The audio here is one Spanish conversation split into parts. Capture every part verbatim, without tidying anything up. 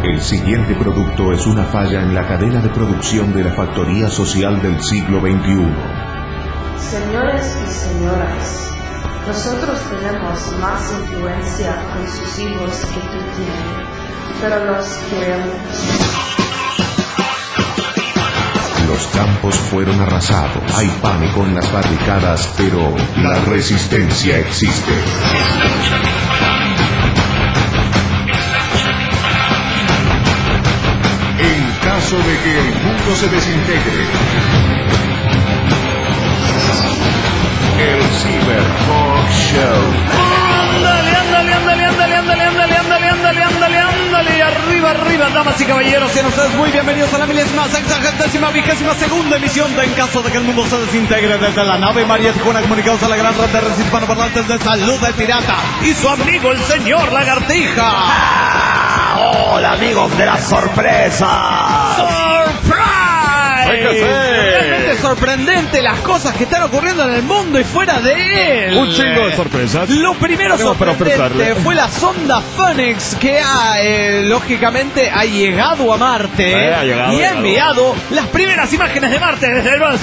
El siguiente producto es una falla en la cadena de producción de la factoría social del siglo veintiuno. Señores y señoras, nosotros tenemos más influencia con sus hijos que tú tienes, pero los queremos. Los campos fueron arrasados, hay pánico en las barricadas, pero la resistencia existe. En caso de que el mundo se desintegre, el Cyber Talk Show. Ándale, ándale, ándale, ándale, ándale, ándale, ándale, ándale, ándale, ándale, arriba, arriba, damas y caballeros, sean ustedes muy bienvenidos a la milésima, sexagésima, vigésima segunda emisión de En caso de que el mundo se desintegre, desde la nave María Tijuana, comunicados a la gran red de redes hispanoparlantes de Salud del Pirata y su amigo el señor Lagartija. Ah, hola amigos de la sorpresa. ¡Surprise! Realmente sorprendente las cosas que están ocurriendo en el mundo y fuera de él. Un chingo de sorpresas. Lo primero Tenemos sorprendente fue la sonda Phoenix que ha, eh, lógicamente ha llegado a Marte eh, ha llegado, y ha enviado las primeras imágenes de Marte desde el polo.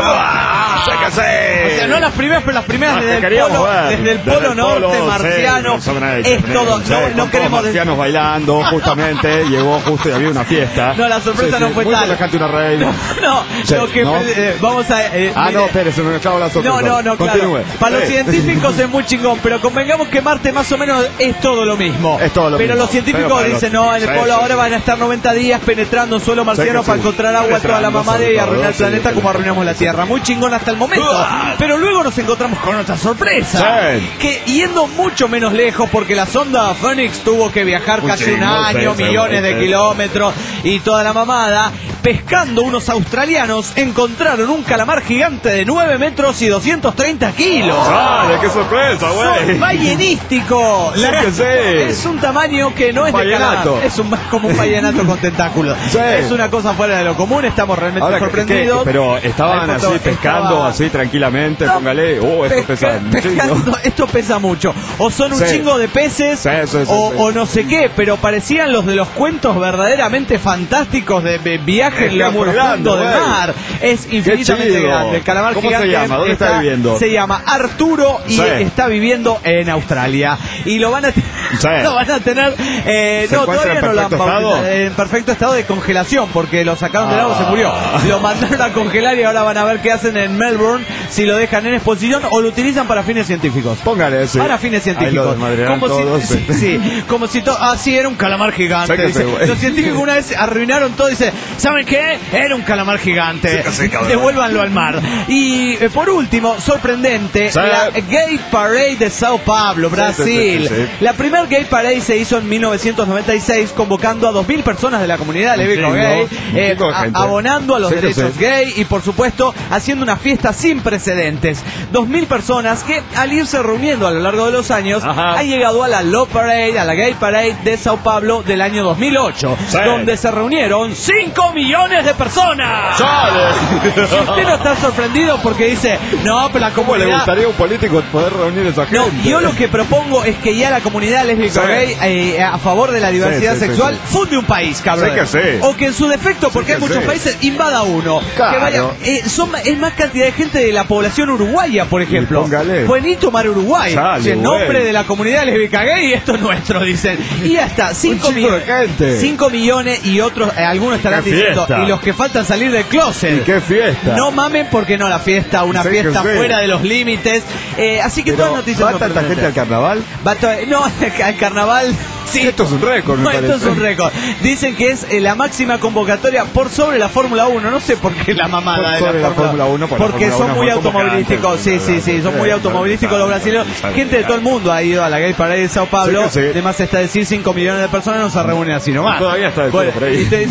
¡Ah! ¡Sé que sé! O sea, no las primeras, pero las primeras Las desde, que el polo, ver. desde el Desde polo el norte polo, marciano. sí, Es todo. sí, No, con no todos queremos los decir. marcianos bailando, justamente. Llegó justo y había una fiesta. No, la sorpresa Sí, no sí, fue muy tal. semejante a una reina. No, Sí, lo que ¿no? eh, vamos a. Eh, Ah, mire, no, Pérez, se me acabó la sorpresa. No, no, no, Continúe. claro. Para los Sí. científicos es muy chingón, pero convengamos que Marte más o menos es todo lo mismo. Es todo lo pero mismo. los científicos Pero para dicen, los- no, en el sí, polo sí, ahora sí. van a estar noventa días penetrando en suelo marciano Sí, para sí. encontrar agua toda la Penetrando, mamada sobre y todo, arruinar el sí, planeta sí, como sí. arruinamos la Tierra. Muy chingón hasta el momento. Pero luego nos encontramos con otra sorpresa. Sí. Que yendo mucho menos lejos, porque la sonda Phoenix tuvo que viajar Un casi chingo, un año, sí, sí, millones de sí. kilómetros y toda la mamada. Pescando, unos australianos encontraron un calamar gigante de nueve metros y doscientos treinta kilos. ¡Vale, qué sorpresa, Son güey! ballenístico. Sí que sí. Es un tamaño que no es de Ballenato. calamar. Es un, como un ballenato con tentáculos. Sí. Es una cosa fuera de lo común. Estamos realmente Ahora, ¿qué- sorprendidos. qué? Pero estaban La así foto pescando, estaba- así tranquilamente, No, póngale. Oh, esto pesca- pesa un chingo. pescando, esto pesa mucho. O son un Sí. chingo de peces, Sí, sí, sí, o, sí. o no sé qué, pero parecían los de los cuentos verdaderamente fantásticos de, de viaje en Es lo que muy profundo grande, del güey. mar. Es infinitamente chido. grande. El calamar ¿Cómo se gigante llama? ¿Dónde está viviendo? Se llama Arturo y Sí. está viviendo en Australia. Y lo van a, te- Sí. lo van a tener. eh, ¿Se no, encuentra todavía en no lo han perfecto bautizado. estado? En perfecto estado de congelación, porque lo sacaron del agua, Ah. se murió. Lo mandaron a congelar y ahora van a ver qué hacen en Melbourne, si lo dejan en exposición o lo utilizan para fines científicos. Póngale ese. Para fines Ahí lo científicos. desmadrearán Como si, todos. sí, sí, como si todo. Ah, sí, era un calamar gigante. Sáquese, Dice, güey. los científicos una vez arruinaron todo y dice, ¿saben qué? Era un calamar gigante. Sáquese, cabrón. Devuélvanlo al mar. Y eh, por último, sorprendente, Sí. la Gay Parade de Sao Paulo, Brasil. sí, sí, sí. La primer Gay Parade se hizo en mil novecientos noventa y seis, convocando a dos mil personas de la comunidad lésbico chingo, gay, un eh, chingo de a- gente. abonando a los Sí que derechos sí. gay y por supuesto haciendo una fiesta sin precedentes. Dos mil personas que al irse reuniendo a lo largo de los años Ajá. han llegado a la Love Parade, a la Gay Parade de Sao Paulo del año dos mil ocho, Sí. donde se reunieron cinco millones de personas. ¡Sale! Si usted no está sorprendido porque dice, no, pero la ¿Cómo le comunidad... gustaría a un político poder reunir a esa gente? No, yo lo que propongo es que ya la comunidad lésbica Sí. gay eh, a favor de la diversidad Sí, sí, sexual sí, sí. funde un país, cabrón. Sí que sí. O que en su defecto, porque Sí hay que muchos sí. países, invada uno. Claro. Que vaya, eh, son, es más cantidad de gente de la población uruguaya, por ejemplo. póngale. Buenito Mar Uruguay. Chale, Si en nombre güey. de la comunidad lésbica gay, esto es nuestro, dicen. Y hasta cinco Un chingo de millones. gente. cinco millones y otros, eh, algunos estarán ¡Qué diciendo, fiesta! y los que faltan salir del closet. ¿Y qué fiesta? No mamen porque no, la fiesta, una Sí que fiesta sí. fuera de los límites. Eh, así que Pero, todas noticias. ¿va tanta gente al carnaval? Va to- no, al carnaval. Sí. Esto es un récord, me No, esto es parece. un récord. Dicen que es eh, la máxima convocatoria por sobre la Fórmula uno. No sé por qué la mamada Por de sobre la la Fórmula Fórmula uno, por la Porque Fórmula son uno muy fue como automovilísticos. que Sí, antes. sí, sí. Son muy Sí, automovilísticos los brasileños. sí, Gente de todo el mundo ha ido a la Gay Parade de Sao Paulo. Sí que sí. Además está decir cinco millones de personas no se reúnen así nomás. Todavía está el Bueno, culo por ahí. y te-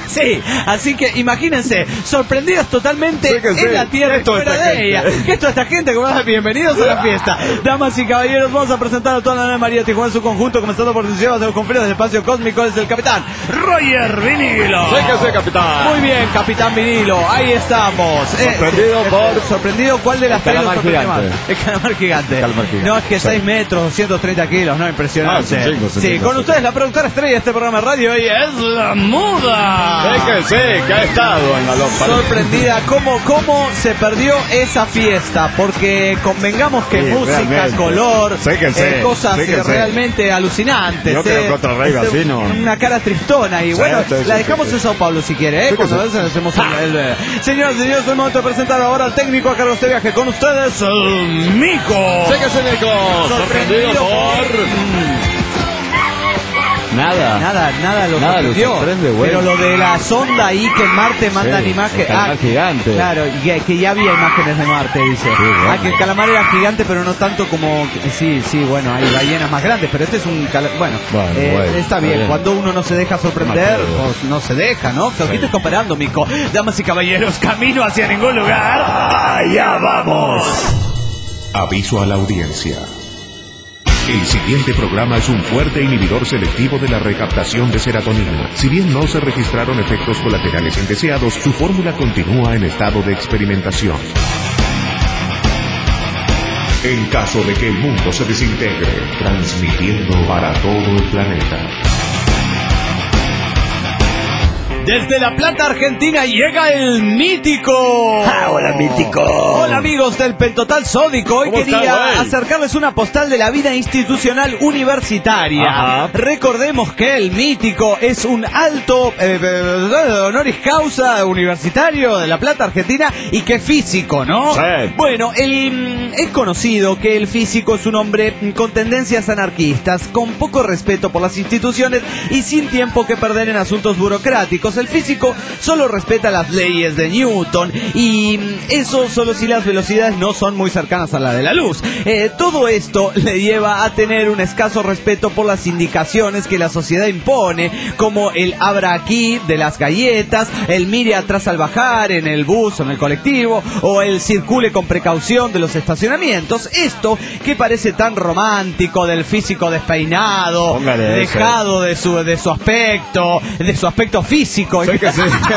Sí, así que imagínense, sorprendidos totalmente Sí que en sí. la tierra y Esto fuera esta de gente. ella. Que esto esta gente, como es, bienvenidos a la fiesta. Damas y caballeros, vamos a presentar a toda la Nueva María Tijuana en su conjunto, comenzando por Liceo de los Conferidos del Espacio Cósmico, es el capitán Roger Vinilo. Sí que sí, capitán. Muy bien, capitán Vinilo, ahí estamos. Sorprendido Eh, por- ¿Sorprendido cuál de las El tres lo calamar sorprendió más? gigante. El calamar gigante. El calamar gigante. No, es que Sí. seis metros, doscientos treinta kilos, no, impresionante. Ah, sí, sí, sí, sí, sí, con sí. ustedes la productora estrella de este programa de radio y es la Muda. Sí que sí, que ha estado en la lompa. Sorprendida cómo, cómo se perdió esa fiesta, porque convengamos que Sí, música, realmente. color, Sí que sí, eh, cosas sí que eh, sí. realmente alucinantes. Yo creo eh. que otro rey Este, así no. Una cara tristona y Sí, bueno, sí, sí, la sí, dejamos sí. en Sao Paulo si quiere, ¿eh? Sí que Cuando sí. a veces hacemos el, el- Señoras y señores, es el momento de presentar ahora al técnico a cargo de este viaje con ustedes, el Mico. Sí que sí, Nico. Sorprendido por... Nada. Nada, nada lo Nada lo sorprendió. sorprende, güey. Pero lo de la sonda ahí que en Marte mandan Sí, imágenes. el calamar gigante. Claro, y que, que ya había imágenes de Marte, dice. bueno. Ah, que el calamar era gigante, pero no tanto como. Sí, sí, bueno, hay ballenas más grandes, pero este es un calamar. Bueno, Bueno, eh, bueno, está está bien. bien. Cuando uno no se deja sorprender, Mateo. pues no se deja, ¿no? Pero aquí estoy comparando, Mico. Damas y caballeros, camino hacia ningún lugar. ¡Allá vamos! Aviso a la audiencia. El siguiente programa es un fuerte inhibidor selectivo de la recaptación de serotonina. Si bien no se registraron efectos colaterales indeseados, su fórmula continúa en estado de experimentación. En caso de que el mundo se desintegre, transmitiendo para todo el planeta. Desde La Plata, Argentina, llega el mítico. Ah, hola, mítico. Hola, amigos del Pentotal Sódico. Hoy ¿Cómo quería está, güey? acercarles una postal de la vida institucional universitaria. Ajá. Recordemos que el mítico es un alto eh, eh, honoris causa universitario de La Plata, Argentina, y que es físico, ¿no? Sí. Bueno, el, es conocido que el físico es un hombre con tendencias anarquistas, con poco respeto por las instituciones y sin tiempo que perder en asuntos burocráticos. El físico solo respeta las leyes de Newton y eso solo si las velocidades no son muy cercanas a la de la luz. Eh, todo esto le lleva a tener un escaso respeto por las indicaciones que la sociedad impone, como el abra aquí de las galletas, el mire atrás al bajar en el bus o en el colectivo, o el circule con precaución de los estacionamientos. Esto que parece tan romántico del físico despeinado, Póngale ese. dejado de su, de su aspecto, de su aspecto físico. Sí que sí.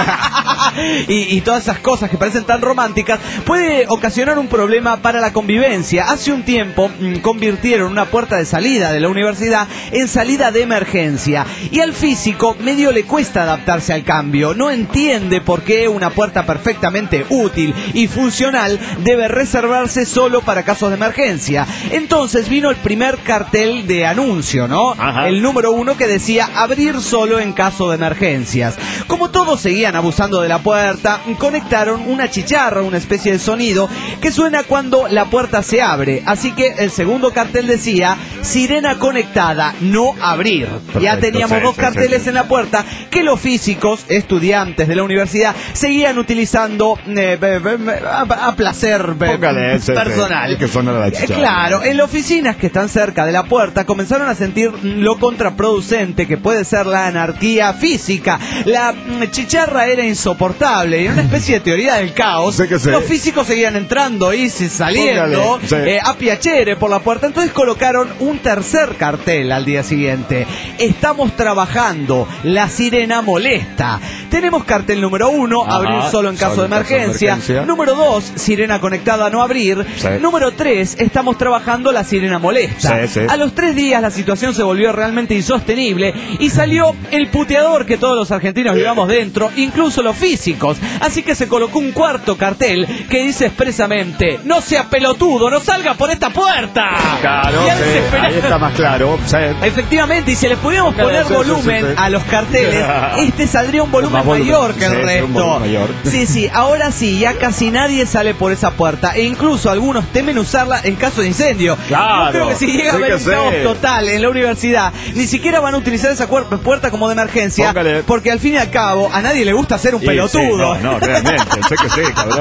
y, y todas esas cosas que parecen tan románticas, puede ocasionar un problema para la convivencia. Hace un tiempo mm, convirtieron una puerta de salida de la universidad en salida de emergencia. Y al físico medio le cuesta adaptarse al cambio. No entiende por qué una puerta perfectamente útil y funcional debe reservarse solo para casos de emergencia. Entonces vino el primer cartel de anuncio, ¿no? Ajá. El número uno que decía abrir solo en caso de emergencias. Como todos seguían abusando de la puerta, conectaron una chicharra, una especie de sonido que suena cuando la puerta se abre. Así que el segundo cartel decía sirena conectada, no abrir. Perfecto, Ya teníamos sí, dos sí, carteles sí. en la puerta que los físicos, estudiantes de la universidad, seguían utilizando eh, be- be- a, a placer be- Póngale ese, personal. ese, que suena la Eh, chicharra. Claro, en las oficinas que están cerca de la puerta comenzaron a sentir lo contraproducente que puede ser la anarquía física. La mm, chicharra era insoportable y en una especie de teoría del caos. Sí que sí. Los físicos seguían entrando y si- saliendo Póngale, sí. eh, a piacere por la puerta. Entonces colocaron un tercer cartel al día siguiente. Estamos trabajando, la sirena molesta. Tenemos cartel número uno, Ajá, abrir solo en caso solo de en caso de emergencia. emergencia. Número dos, sirena conectada, no abrir. Sí. Número tres, estamos trabajando, la sirena molesta. Sí, sí. A los tres días la situación se volvió realmente insostenible y salió el puteador que todos los argentinos llevamos dentro, incluso los físicos. Así que se colocó un cuarto cartel que dice expresamente: no sea pelotudo, no salga por esta puerta. Claro, Y al sí, desesperado- ahí está más claro. Sí. Efectivamente, y si le pudiéramos Claro, poner sí, sí, volumen sí, sí. a los carteles, este saldría un volumen Más volumen, mayor que el sí, sí, un resto. volumen mayor. Sí, sí, ahora sí, ya casi nadie sale por esa puerta. E incluso algunos temen usarla en caso de incendio. Claro, Yo creo que si llega a sí haber que un sí. caos total en la universidad, ni siquiera van a utilizar esa cuer- puerta como de emergencia. Póngale. Porque al fin y al cabo, a nadie le gusta ser un Y pelotudo. sí, no, no, realmente, sé que sí, cabrón.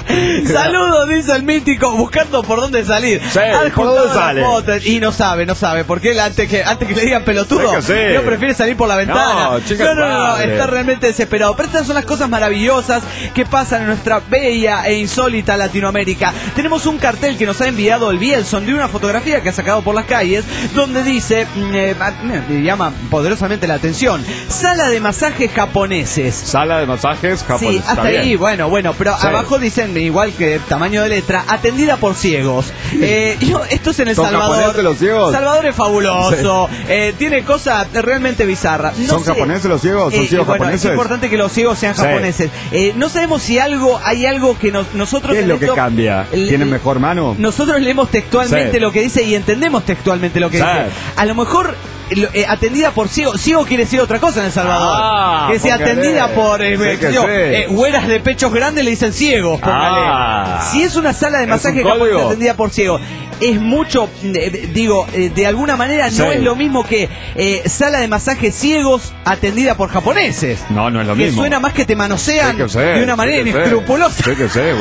Saludos, dice el mítico, buscando por dónde salir. Sí, ¿por dónde sale? Fotos, y no sabe, no sabe. Porque él antes que, antes que le digan pelotudo, sí. no prefiere salir por la ventana. No, chica, no, no, no, no, padre. está realmente desesperado. Pero estas son las cosas maravillosas que pasan en nuestra bella e insólita Latinoamérica. Tenemos un cartel que nos ha enviado el Bielson de una fotografía que ha sacado por las calles, donde dice, eh, me llama poderosamente la atención, sala de masajes japoneses. Sala de masajes japonés. Sí, hasta ahí, bien. bueno, bueno, pero Sí. abajo dicen, igual que tamaño de letra, atendida por ciegos. Eh, yo, esto es en El ¿Son Salvador. japoneses los ciegos? Salvador es fabuloso, sí. eh, tiene cosas realmente bizarras. No ¿Son sé. japoneses los ciegos? ¿Son Eh, ciegos bueno, japoneses? es importante que los ciegos sean Sí. japoneses. Eh, no sabemos si algo, hay algo que nos, nosotros... ¿Qué es en lo que esto- cambia? el- ¿Tienen mejor mano? Nosotros leemos textualmente Sí. lo que dice y entendemos textualmente lo que Sí. dice. A lo mejor lo- eh, atendida por ciego. Ciego quiere decir otra cosa en El Salvador. Ah, que sea póngale. atendida por eh, Sí, qué que sé yo, sí. eh, güeras de pechos grandes le dicen ciegos, póngale. Ah. Si es una sala de ¿Es masaje un japonesa código? atendida por ciego, es mucho, eh, digo, eh, de alguna manera Sí. no es lo mismo que eh, sala de masaje ciegos atendida por japoneses. No, no es lo que mismo. suena más que te manosean Sí que sé, de una manera sí que sé. inescrupulosa. Sí que sé,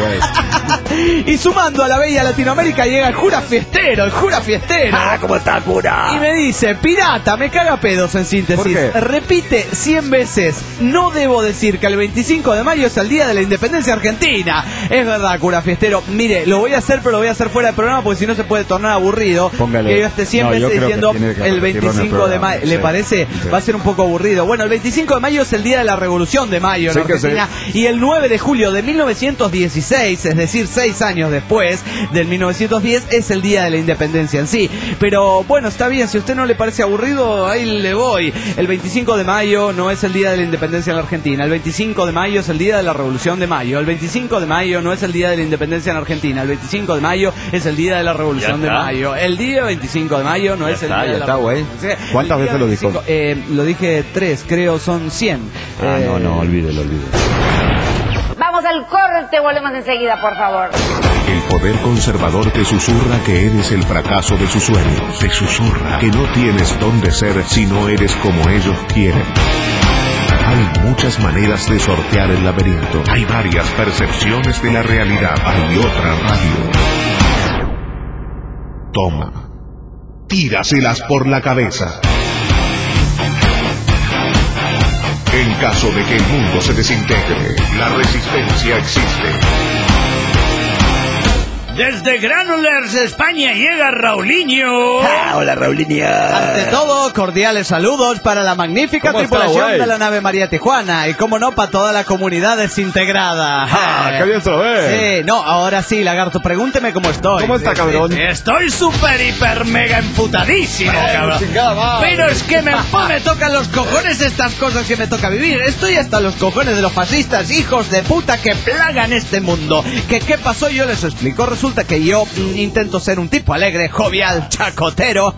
güey. Y sumando a la bella Latinoamérica llega el Jura Fiestero, el Jura Fiestero. Ah, ¿cómo está, cura? Y me dice, pirata, me caga pedos en síntesis. ¿Por qué? Repite cien veces, no debo decir que el veinticinco de mayo es el día de la independencia argentina. Es verdad, Cura Fiestero. Mire, lo voy a hacer, pero lo voy a hacer fuera del programa porque si no se puede tornar aburrido. Póngale. Que yo esté cien No, yo veces creo que diciendo tiene que el repetirlo en el veinticinco de programa, mayo. ¿Le sí. parece? Sí. Va a ser un poco aburrido. Bueno, el veinticinco de mayo es el día de la revolución de mayo en Sí que Argentina. Y el nueve de julio de mil novecientos dieciséis, es decir, seis años después del mil novecientos diez, es el día de la independencia en sí. Pero bueno, está bien, si a usted no le parece aburrido, ahí le voy. El veinticinco de mayo no es el día de la independencia en la Argentina. El veinticinco de mayo es el día de la revolución de mayo. El veinticinco de mayo no es el día de la independencia en Argentina. El veinticinco de mayo es el día de la revolución de está. mayo. El día veinticinco de mayo no Ya es el está, día ya de la está, güey. revolución. El ¿Cuántas día veces lo dijo? veinticinco, eh, lo dije tres, creo, son cien. Ah, Eh, no, no, olvídelo, olvídelo. Vamos al corte, volvemos enseguida, por favor. El poder conservador te susurra que eres el fracaso de sus sueños. Te susurra que no tienes dónde ser si no eres como ellos quieren. Hay muchas maneras de sortear el laberinto. Hay varias percepciones de la realidad. Hay otra radio. Toma. Tíraselas por la cabeza. En caso de que el mundo se desintegre, la resistencia existe. Desde Granollers, España, llega Raulinho. hola, Raulinia. Ante todo, cordiales saludos para la magnífica ¿Cómo está, tripulación güey? de la nave María Tijuana y, como no, para toda la comunidad desintegrada. Ah, qué bien se lo ve. Sí, no, ahora sí, lagarto, pregúnteme cómo estoy. ¿Cómo está, cabrón? Estoy súper, hiper, mega emputadísimo, cabrón. chingada madre. Pero es que me, me tocan los cojones estas cosas que me toca vivir. Estoy hasta los cojones de los fascistas, hijos de puta que plagan este mundo. ¿Que qué pasó? Yo les explico. Resulta que yo mm, intento ser un tipo alegre, jovial, chacotero.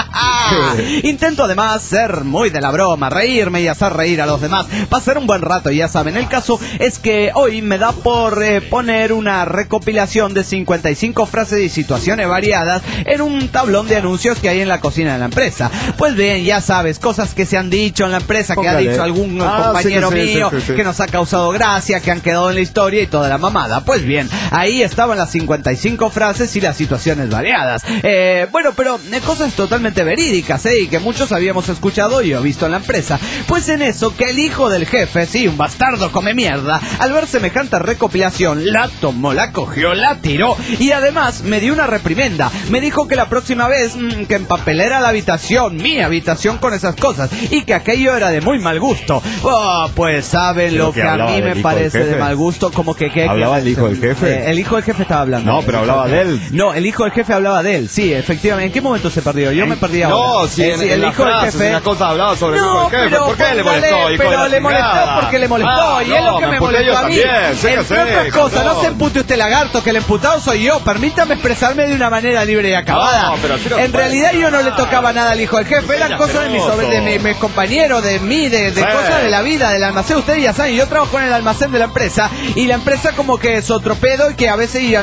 Intento además ser muy de la broma, reírme y hacer reír a los demás, pasar un buen rato, ya saben. El caso es que hoy me da por eh, poner una recopilación de cincuenta y cinco frases y situaciones variadas en un tablón de anuncios que hay en la cocina de la empresa. Pues bien, ya sabes, cosas que se han dicho en la empresa, que ha Póngale. dicho algún Ah, compañero sí que sí, mío, sí, sí, sí. que nos ha causado gracia, que han quedado en la historia y toda la mamada. Pues bien, ahí estaban las cincuenta y cinco frases y las situaciones variadas. Eh, bueno, pero eh, cosas totalmente verídicas, ¿eh? Y que muchos habíamos escuchado y o visto en la empresa. Pues en eso, que el hijo del jefe, sí, un bastardo come mierda, al ver semejante recopilación, la tomó, la cogió, la tiró y además me dio una reprimenda. Me dijo que la próxima vez mmm, que empapelera la habitación, mi habitación, con esas cosas, y que aquello era de muy mal gusto. Oh, pues saben Creo lo que que a hablaba mí del me hijo del parece de jefe. mal gusto, como que... que ¿Hablaba que- el hijo del jefe? Eh, el hijo del jefe estaba hablando. No, pero hablaba de él. No, el hijo del jefe hablaba de él, sí, efectivamente. ¿En qué momento se perdió? Yo me perdí ahora. No, sí, Eh, en, sí, en el la hijo del frase, jefe... una cosa hablaba sobre el hijo No, del jefe. pero ¿Por qué le póngale, molestó, hijo pero de la le molestó chingada? porque le molestó. Ah, y es lo no, que me, emputé molestó yo a mí. también, sí que Entre sé, otras cosas, no cabrón. se empute usted, lagarto, que el emputado soy yo. Permítame expresarme de una manera libre y acabada. No, pero así no en se puede. realidad yo no le tocaba nada al hijo del jefe. Eran Sea cosas de mis, sobre, de mi- mis compañeros, de mí, de, de Sí. cosas de la vida, del almacén. Ustedes ya saben, yo trabajo en el almacén de la empresa y la empresa como que es otro pedo y que a veces y a nosotros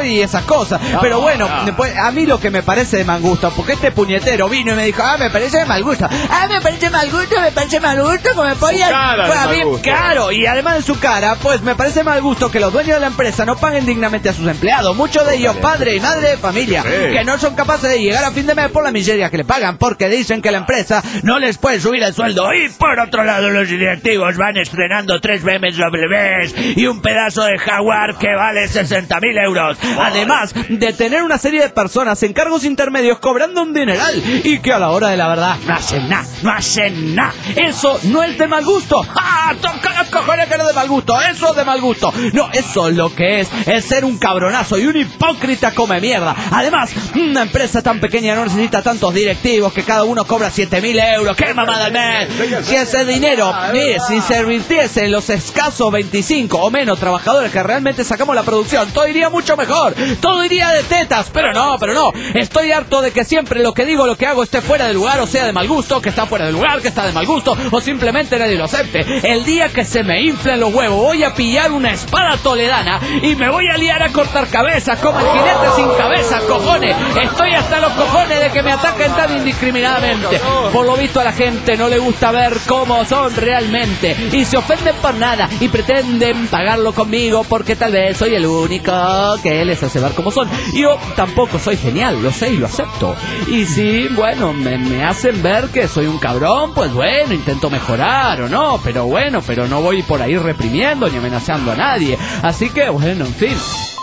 y esas cosas. No, Pero bueno, no. después, a mí lo que me parece de mal gusto, porque este puñetero vino y me dijo, ah, me parece de mal gusto. Ah, me parece mal gusto, me parece mal gusto, como me podía... cara de Pues a mal mí, gusto. claro, y además de su cara, pues me parece mal gusto que los dueños de la empresa no paguen dignamente a sus empleados. Muchos de ellos, padre y madre de familia, Sí. que no son capaces de llegar a fin de mes por la miseria que le pagan, porque dicen que la empresa no les puede subir el sueldo. Y por otro lado, los directivos van estrenando tres B M Ws y un pedazo de Jaguar que vale sesenta mil euros. Además de tener una serie de personas en cargos intermedios cobrando un dineral y que a la hora de la verdad no hacen nada, no hacen nada. Eso no es de mal gusto. ¡Ah! ¡Toca los cojones que no es de mal gusto! Eso es de mal gusto. No, eso lo que es es ser un cabronazo y un hipócrita come mierda. Además, una empresa tan pequeña no necesita tantos directivos que cada uno cobra siete mil euros. ¡Qué mamada al mes! Si ese dinero, mire, si se invirtiese en los escasos veinticinco o menos trabajadores que realmente sacamos la producción, todo iría mucho mejor. Todo iría de tetas. Pero no, pero no. Estoy harto de que siempre lo que digo, lo que hago esté fuera de lugar, o sea de mal gusto, que está fuera de lugar, que está de mal gusto, o simplemente nadie lo acepte. El día que se me inflen los huevos, voy a pillar una espada toledana y me voy a liar a cortar cabezas como el jinete sin cabeza, cojones. Estoy hasta los cojones de que me ataquen tan indiscriminadamente. Por lo visto a la gente no le gusta ver cómo son realmente y se ofenden por nada y pretenden pagarlo conmigo porque tal vez soy el único que les hace ver cómo son. Yo tampoco soy genial, lo sé y lo acepto. Y si, bueno, me, me hacen ver que soy un cabrón, pues bueno, intento mejorar o no, pero bueno, pero no voy por ahí reprimiendo ni amenazando a nadie. Así que, bueno, en fin.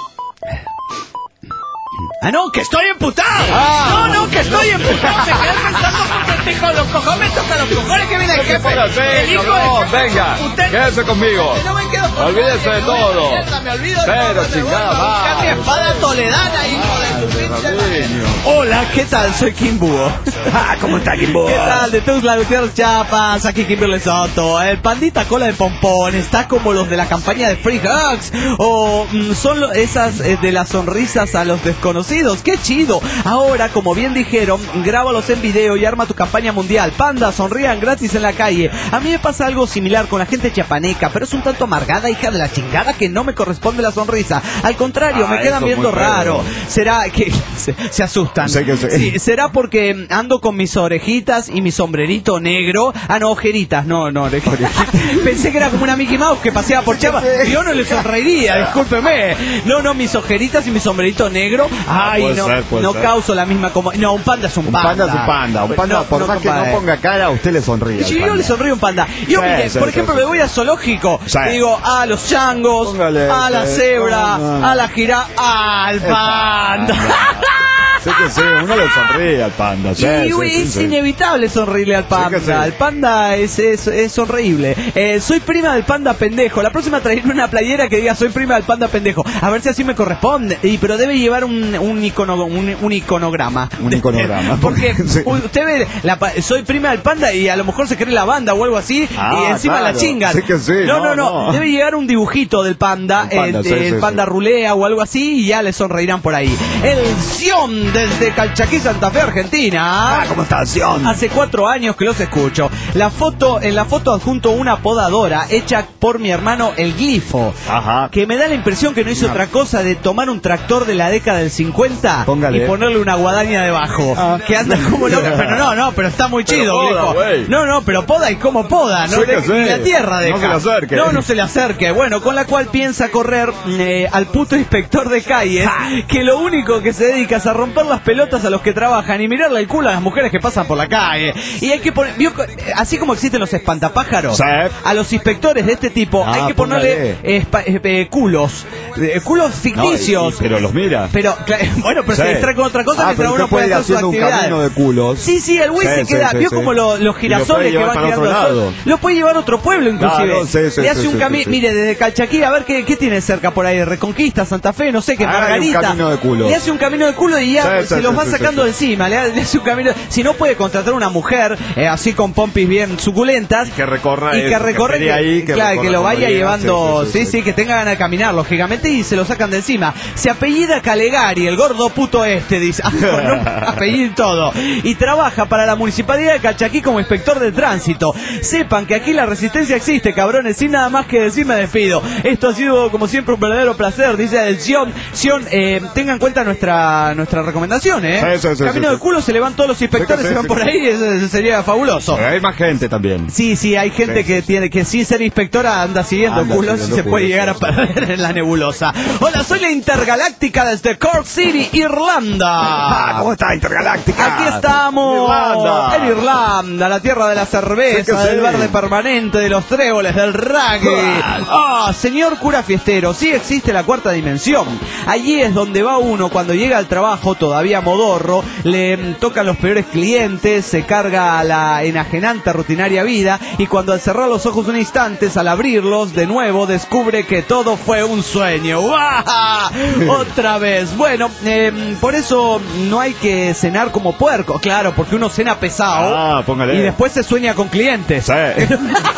¡Ah, no! ¡Que estoy emputado! Ah. ¡No, no! ¡Que estoy emputado! Me quedé pensando porque te con los cojones, toca los cojones que viene el jefe. El hijo no, del jefe. venga, Usted- quédese conmigo. Que no me quedo con Olvídese de nadie, no, todo. mierda, me olvido de Pero todo, chingada vuelvo a buscar madre. mi espada toledana, hijo de tu pinche madre. Niño. Hola, ¿qué tal? Soy Kim Búho. Ah, ¿cómo está Kimbo? ¿Qué tal? De Tuxtla Gutiérrez, Chiapas, aquí Kimberly Soto. El pandita cola de pompón está como los de la campaña de Free Hugs. O mm, son lo- esas eh, de las sonrisas a los desconocidos. ¡Qué chido! Ahora, como bien dijeron, grábalos en video y arma tu campaña mundial. Panda, sonrían gratis en la calle. A mí me pasa algo similar con la gente chiapaneca, pero es un tanto amargada, hija de la chingada, que no me corresponde la sonrisa. Al contrario, Ah, me quedan eso viendo muy feo. raro. ¿Será que se, se asustan? Sé que sí. Sí, ¿será porque ando con mis orejitas y mi sombrerito negro? Ah, no, ojeritas, no, no, orejitas. Pensé que era como una Mickey Mouse que paseaba por Chiapas. Yo no le sonreiría, discúlpeme. No, no, mis ojeritas y mi sombrerito negro. Ay, puede no, ser, puede no ser. causo la misma como... No, un panda es un Un panda. panda es un panda. Un panda, No, por no, más que compadre. no ponga cara, usted le sonríe. al Si yo panda. le sonrío a un panda. Yo, Sí, mire, sí, por sí, ejemplo, sí. le voy al zoológico. Sí. Y digo, a los changos, Póngale, a la sí, cebra, ponga. a la jirafa, al panda. Sí que sí, uno le sonríe al panda. Sí, Y sí, uy, sí, es sí. inevitable sonreírle al panda. Sí que sí. El panda es, es, es sonreíble. Eh, soy prima del panda pendejo. La próxima traerme una playera que diga soy prima del panda pendejo. A ver si así me corresponde. Y, pero debe llevar un, un, icono, un, un iconograma. Un iconograma. Porque Sí. usted ve, la pa- soy prima del panda y a lo mejor se cree la banda o algo así. Ah, y encima claro. la chingan. Sí que sí, no, no, no, no, no. Debe llegar un dibujito del panda. El panda, eh, sí, el sí, panda sí. rulea o algo así. Y ya le sonreirán por ahí. El Sion desde Calchaquí, Santa Fe, Argentina. Ah, ¿cómo está, Sion? Hace cuatro años que los escucho. La foto, en la foto adjunto una podadora hecha por mi hermano el Glifo. Ajá. Que me da la impresión que no hizo No. otra cosa de tomar un tractor de la década del cincuenta Póngale. y ponerle una guadaña debajo. Ah. Que anda como loca. Pero no, no, pero está muy Pero chido, poda, Glifo. güey. No, no, pero poda y como poda. No Sí que le- sí. ni la tierra No deja. se le acerque. No, no se le acerque. Bueno, con la cual piensa correr eh, al puto inspector de calles, que lo único que se dedica es a romper las pelotas a los que trabajan y mirarle el culo a las mujeres que pasan por la calle. Y hay que poner, vio, así como existen los espantapájaros, Sí. a los inspectores de este tipo Ah, hay que ponerle póngale. espa- eh, eh, culos, eh, culos No, y- ficticios. y- pero los mira. Pero, cla- bueno, pero se Sí. distrae con otra cosa Ah, mientras pero uno usted puede puede ir hacer su haciendo un actividad. camino de culos. Sí, sí, el güey Sí, se sí, queda, sí, vio sí. como lo- los Y lo puede girasoles que llevar van para tirando otro al sol. lado. Lo puede llevar a otro pueblo inclusive. Claro, sí, sí, Le hace sí, un sí, camino, sí, sí. mire, desde Calchaquí, a ver qué, qué tiene cerca por ahí, Reconquista, Santa Fe, no sé qué, Ah, hay un Margarita. camino de culos. Le hace un camino de culo y ya Sí, sí, se sí, los sí, va sí, sacando sí. encima, le, le hace un camino. Si no puede contratar una mujer eh, así con pompis bien suculentas. Y que recorra y que recorre que, ahí, que, claro, que lo vaya llevando, sí sí, sí, sí, sí, que tenga ganas de caminar, lógicamente, y se lo sacan de encima. Se apellida Calegari, el gordo puto este, dice. No, apellido y todo. Y trabaja para la municipalidad de Calchaquí como inspector de tránsito. Sepan que aquí la resistencia existe, cabrones, sin nada más que decir me despido. Esto ha sido, como siempre, un verdadero placer, dice Sion. Sion, eh, tengan en cuenta nuestra nuestra recomendación, ¿eh? Sí, sí, sí, Camino sí, de culo sí. Se le van todos los inspectores, sí, sí, se van sí, por sí. ahí, eso sería fabuloso. Pero hay más gente también. Sí, sí, hay gente sí, que sí. tiene que sin ser inspectora anda siguiendo anda culos y se culos, puede llegar a perder en la nebulosa. Hola, soy la Intergaláctica desde Cork City, Irlanda. Ah, ¿cómo está Intergaláctica? Aquí estamos Irlanda. En Irlanda, la tierra de la cerveza, sí del sí. verde permanente, de los tréboles, del rugby. Ah, oh, señor cura fiestero, sí existe la cuarta dimensión. Allí es donde va uno cuando llega al trabajo todavía modorro, le tocan los peores clientes, se carga a la enajenante rutinaria vida y cuando al cerrar los ojos un instante, al abrirlos de nuevo descubre que todo fue un sueño. ¡Uah! Otra vez. Bueno, eh, por eso no hay que cenar como puerco, claro, porque uno cena pesado ah, póngale. Y después se sueña con clientes. Sí.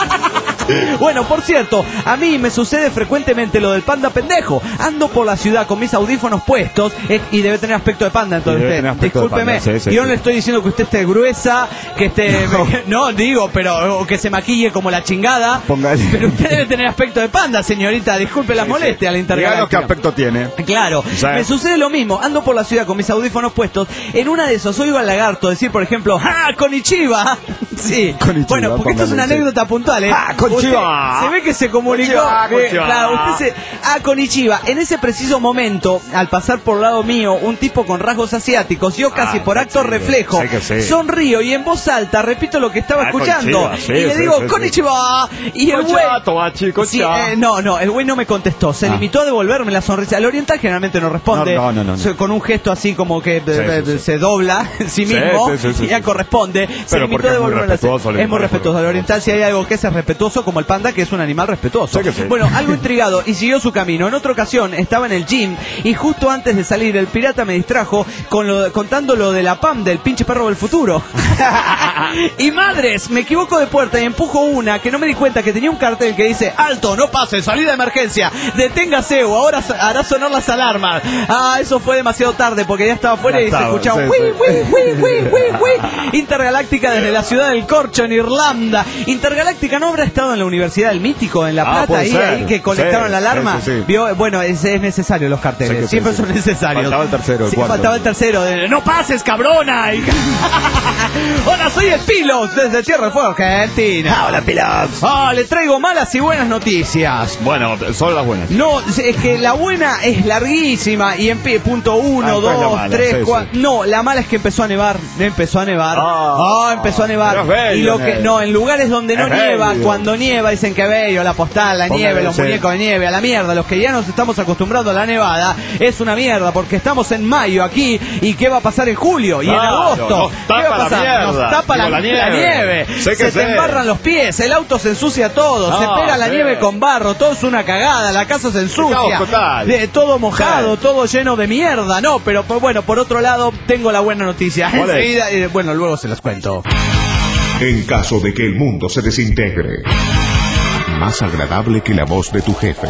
Bueno, por cierto, a mí me sucede frecuentemente lo del panda pendejo. Ando por la ciudad con mis audífonos puestos eh, y debe tener aspecto de panda, entonces usted, discúlpeme, sí, sí, yo no sí. le estoy diciendo que usted esté gruesa, que esté, no, me, no digo, pero o que se maquille como la chingada. Póngale. Pero usted debe tener aspecto de panda, señorita, disculpe la sí, molestia sí. a la Intergaláctica. ¿Qué aspecto tiene? Claro, sí. me sucede lo mismo, ando por la ciudad con mis audífonos puestos, en una de esos oigo al lagarto decir, por ejemplo, ¡ah, Konnichiwa! Sí, Konnichiwa, bueno, porque esto es una anécdota sí. puntual, ¿eh? ¡Ah, Konnichiwa! Usted, se ve que se comunicó. Konnichiwa, Konnichiwa. Eh, claro, usted se. Ah, Konnichiwa. En ese preciso momento, al pasar por lado mío, un tipo con rasgos asiáticos, yo casi ah, por acto sí, reflejo, sí. sonrío y en voz alta repito lo que estaba ah, escuchando. Sí, y le sí, digo, sí, Konnichiwa. Y el güey. Sí, eh, no, no, el güey no me contestó. Se ah. limitó a devolverme la sonrisa. El oriental generalmente no responde. No, no, no, no, no. Con un gesto así como que sí, eh, sí, se sí. dobla en sí mismo. Sí, sí, sí, y ya sí. corresponde. Se Pero limitó a devolverme la sonrisa. Es muy respetuoso. El oriental, si hay algo que es respetuoso, como el panda, que es un animal respetuoso. Sí sí. Bueno, algo intrigado y siguió su camino. En otra ocasión estaba en el gym y justo antes de salir el pirata me distrajo con lo, contando lo de la P A M, del pinche perro del futuro. Y madres, me equivoco de puerta y empujo una que no me di cuenta que tenía un cartel que dice: alto, no pase, salida de emergencia, deténgase o ahora hará sonar las alarmas. Ah, eso fue demasiado tarde porque ya estaba afuera y se escuchaba sí, ¡Wii, sí. wii, wii, wii, wii! Intergaláctica desde la ciudad del Corcho en Irlanda. Intergaláctica no habrá estado en la Universidad del Mítico, en La Plata, ah, ahí, ahí que conectaron sí, la alarma. Sí, sí, sí. ¿Vio? Bueno, es, es necesario los carteles, sí, siempre sí, son necesarios. Faltaba el tercero, el sí, cuarto. Faltaba el tercero. De, ¡no pases, cabrona! Y... Hola, soy el Pilos desde Tierra del Fuego, Argentina. Hola, Pilos. Ah, le traigo malas y buenas noticias. Bueno, son las buenas. No, es que la buena es larguísima y en pie, punto uno, ah, dos, tres, cuatro. Sí. No, la mala es que empezó a nevar. Empezó a nevar. Ah, oh, empezó a nevar. Bello, y lo que no, en lugares donde no es nieva, bello. Cuando nieva dicen que bello, la postal, la Póngale nieve, los ser. muñecos de nieve, a la mierda. Los que ya nos estamos acostumbrando a la nevada es una mierda porque estamos en mayo aquí y ¿qué va a pasar en julio y claro, en agosto? ¿Qué va a pasar? La nos tapa la, la nieve. La nieve. Se te sé. embarran los pies, el auto se ensucia todo, no, se pega la sí. nieve con barro, todo es una cagada, la casa se ensucia, de, todo mojado, sí. todo lleno de mierda. No, pero bueno, por otro lado tengo la buena noticia. Enseguida, eh, bueno, luego se las cuento. En caso de que el mundo se desintegre, más agradable que la voz de tu jefe.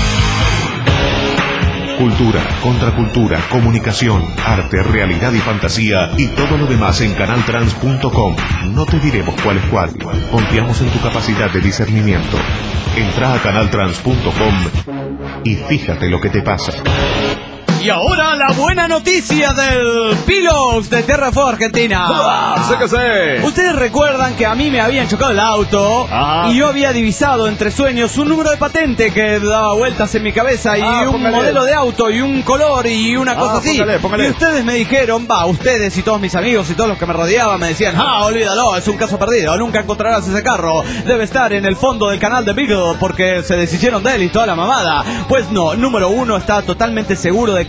Cultura, contracultura, comunicación, arte, realidad y fantasía y todo lo demás en canal trans punto com. No te diremos cuál es cuál. Confiamos en tu capacidad de discernimiento. Entra a canal trans punto com y fíjate lo que te pasa. Y ahora la buena noticia del Pilos de Tierra del Fuego, Argentina. Ah, sé que sé. Ustedes recuerdan que a mí me habían chocado el auto ah. y yo había divisado entre sueños un número de patente que daba vueltas en mi cabeza y ah, un póngale. modelo de auto y un color y una cosa ah, así. Póngale, póngale. Y ustedes me dijeron, va, ustedes y todos mis amigos y todos los que me rodeaban me decían, ah, olvídalo, es un caso perdido, nunca encontrarás ese carro, debe estar en el fondo del canal de Beagle porque se deshicieron de él y toda la mamada. Pues no, número uno, estaba totalmente seguro de que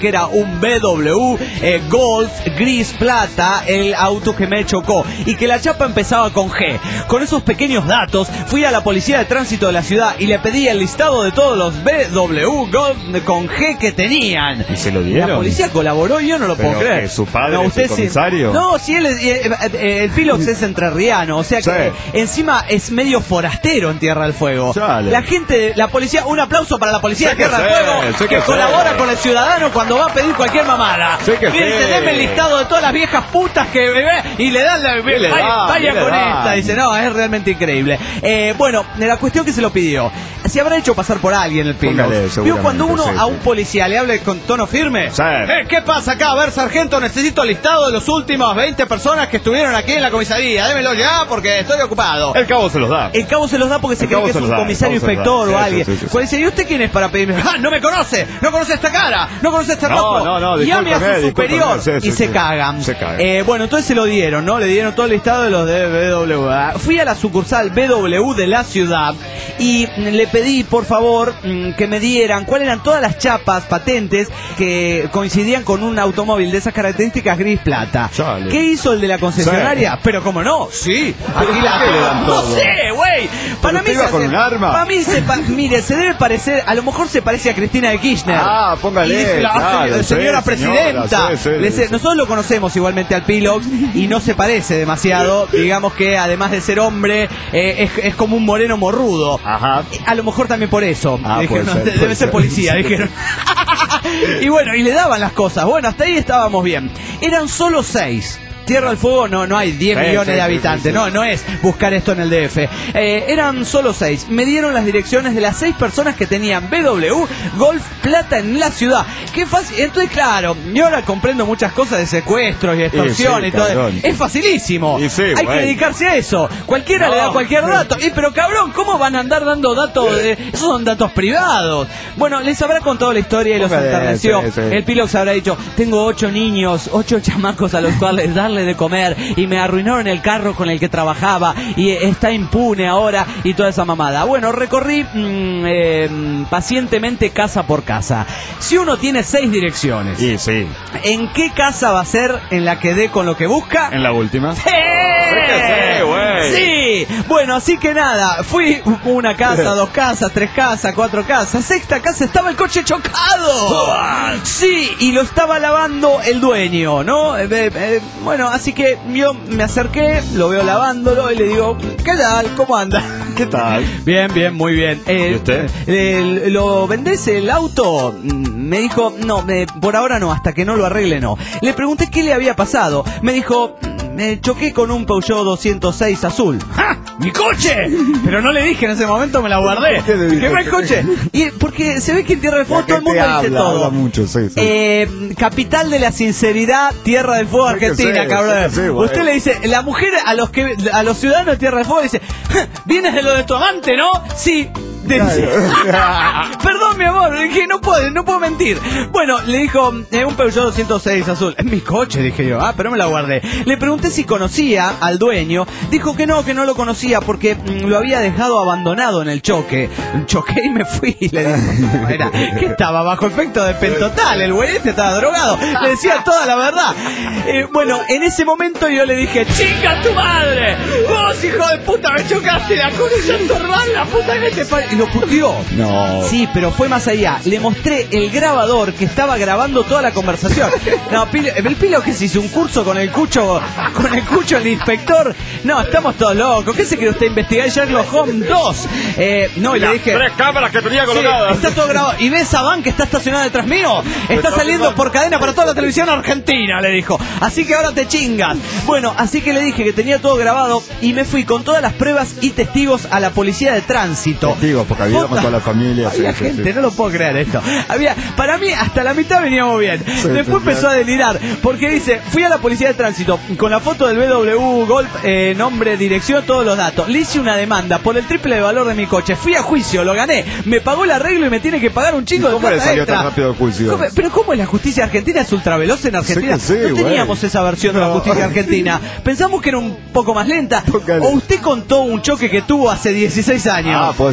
que era un B W eh, Golf gris plata, el auto que me chocó, y que la chapa empezaba con G. Con esos pequeños datos fui a la policía de tránsito de la ciudad y le pedí el listado de todos los B W Golf con G que tenían. ¿Y se lo dieron? La policía colaboró y yo no lo Pero puedo creer. que su padre no, es usted el comisario. Sí. No, si él es, eh, eh, el Pilox es entrerriano, o sea que sí. Encima es medio forastero en Tierra del Fuego. Chale. La gente, la policía, un aplauso para la policía sé de Tierra que del sé, Fuego sé que, que colabora sé. con el ciudadano cuando va a pedir cualquier mamada. Sé que Fíjense, sé. denme el listado de todas las viejas putas que ve y le dan la le vaya, da, vaya le con da. esta. Dice, no, es realmente increíble. Eh, bueno, la cuestión que se lo pidió. Se habrá hecho pasar por alguien el Pilox. Póngale, ¿Vio cuando uno sí, a sí. un policía le habla con tono firme? Sí. Eh, ¿Qué pasa acá? A ver, sargento, necesito el listado de los últimos veinte personas que estuvieron aquí en la comisaría. Démelo ya porque estoy ocupado. El cabo se los da. El cabo se los da porque se El cree cabo que se es un los da, comisario el cabo se los inspector da. o Sí, alguien. sí, sí, sí. Cuando dice, ¿y usted quién es para pedirme? ¡Ah, no me conoce! ¡No conoce esta cara! ¡No conoce este No, rostro! no, no, Llame a discúlpeme, su superior discúlpeme, sí, y sí, se sí. cagan. Se cagan. Eh, bueno, entonces se lo dieron, ¿no? Le dieron todo el listado de los de B W. Fui a la sucursal B W de la ciudad y le pedí, por favor, que me dieran cuáles eran todas las chapas patentes que coincidían con un automóvil de esas características gris plata. Chale. ¿Qué hizo el de la concesionaria? Sí. Pero como no, sí. ¿Pero Aquí por la qué le dan no todo? sé, güey. Para mí usted iba se con hace- un arma. Para mí se pa- mire, se debe parecer, a lo mejor se parece a Cristina de Kirchner. Ah, póngale, Y dice, la claro, se- señora sí, presidenta. señora, sí, sí, Le dice, sí. nosotros lo conocemos igualmente al Pilox y no se parece demasiado. Digamos que además de ser hombre, eh, es, es como un moreno morrudo. Ajá. A lo mejor también por eso. Ah, Dijeron, puede ser, debe puede ser ser. policía, dijeron. Y bueno, y le daban las cosas. Bueno, hasta ahí estábamos bien. Eran solo seis. Tierra del Fuego no, no hay diez Sí, millones sí, de sí, habitantes, sí, sí. no, no es buscar esto en el D F. Eh, eran solo seis. Me dieron las direcciones de las seis personas que tenían B W Golf Plata en la ciudad. Qué fácil. Entonces, claro, yo ahora comprendo muchas cosas de secuestros y extorsión Sí, sí, y todo. cabrón. Es facilísimo. Y sí, hay bueno. que dedicarse a eso. Cualquiera No. le da cualquier dato. Y pero cabrón, ¿cómo van a andar dando datos? De... Esos son datos privados. Bueno, les habrá contado la historia y los Póngale, enterneció. sí, sí. El Pilox habrá dicho, tengo ocho niños, ocho chamacos a los cuales darle de comer y me arruinaron el carro con el que trabajaba y está impune ahora y toda esa mamada. Bueno, recorrí mmm, eh, pacientemente casa por casa. Si uno tiene seis direcciones, Y sí. ¿en qué casa va a ser en la que dé con lo que busca? En la última. ¡Sí! que sí, güey. Sí, bueno, así que nada, fui una casa, dos casas, tres casas, cuatro casas, sexta casa estaba el coche chocado. Sí, y lo estaba lavando el dueño, ¿no? Eh, eh, eh, bueno, así que yo me acerqué, lo veo lavándolo y le digo, ¿qué tal? ¿Cómo anda? ¿Qué tal? Bien, bien, muy bien. Eh, ¿Y usted? eh, ¿Lo vendés el auto? Mm, Me dijo, no, eh, por ahora no, hasta que no lo arregle no. Le pregunté qué le había pasado. Me dijo, me choqué con un Peugeot doscientos seis azul. ¡Ja! ¡Mi coche! Pero no le dije en ese momento, me la guardé. ¿Qué le dijo? ¿Qué fue el coche? Y porque se ve que en Tierra del Fuego La todo el mundo gente dice habla, todo. habla mucho, sí, sí. Eh, capital de la sinceridad, Tierra del Fuego, Sí que Argentina, sí, cabrón. sí que sí, güey. Usted le dice, la mujer a los que a los ciudadanos de Tierra del Fuego dice, ¿vienes de lo de tu amante, no? Sí. De- Perdón, mi amor, dije, no puedo, no puedo mentir. Bueno, le dijo, eh, un Peugeot doscientos seis azul. Es mi coche, dije yo. Ah, pero me la guardé. Le pregunté si conocía al dueño. Dijo que no, que no lo conocía porque mm, lo había dejado abandonado en el choque. Choqué y me fui. Le dije, era, que estaba bajo efecto de pentotal. El güey este estaba drogado. Le decía toda la verdad. Eh, bueno, en ese momento yo le dije, ¡chica tu madre! ¡Vos, hijo de puta, me chocaste la concha tu hermana, la puta que te parió! Y lo puteó. No. Sí, pero fue más allá. Le mostré el grabador que estaba grabando toda la conversación. No, Pilo, el Pilo que se hizo un curso con el cucho, con el cucho, el inspector. No, estamos todos locos. ¿Qué se quiere usted investigar Sherlock Holmes dos? Eh, no, y le dije... Tres cámaras que tenía Sí, colocadas. está todo grabado. ¿Y ves a Van que está estacionado detrás mío? Está saliendo por cadena para toda la televisión argentina, le dijo. Así que ahora te chingas. Bueno, así que le dije que tenía todo grabado y me fui con todas las pruebas y testigos a la policía de tránsito. Testigos, porque había con toda la familia. Había sí, sí, gente, sí. no lo puedo creer esto. Había, para mí, hasta la mitad veníamos bien. Sí, Después sí, empezó sí. a delirar, porque dice, fui a la policía de tránsito con la foto del B W Golf, eh, nombre, dirección, todos los datos. Le hice una demanda por el triple de valor de mi coche. Fui a juicio, lo gané. Me pagó el arreglo y me tiene que pagar un chingo de ¿Cómo le plata salió extra. tan rápido el juicio? ¿Cómo? Pero ¿cómo es la justicia argentina? ¿Es ultraveloz en Argentina? Sí que sí, no teníamos güey. esa versión de la No. justicia argentina. Pensamos que era un poco más lenta. Póngale. O usted contó un choque que tuvo hace dieciséis años. Ah, puede ser, puede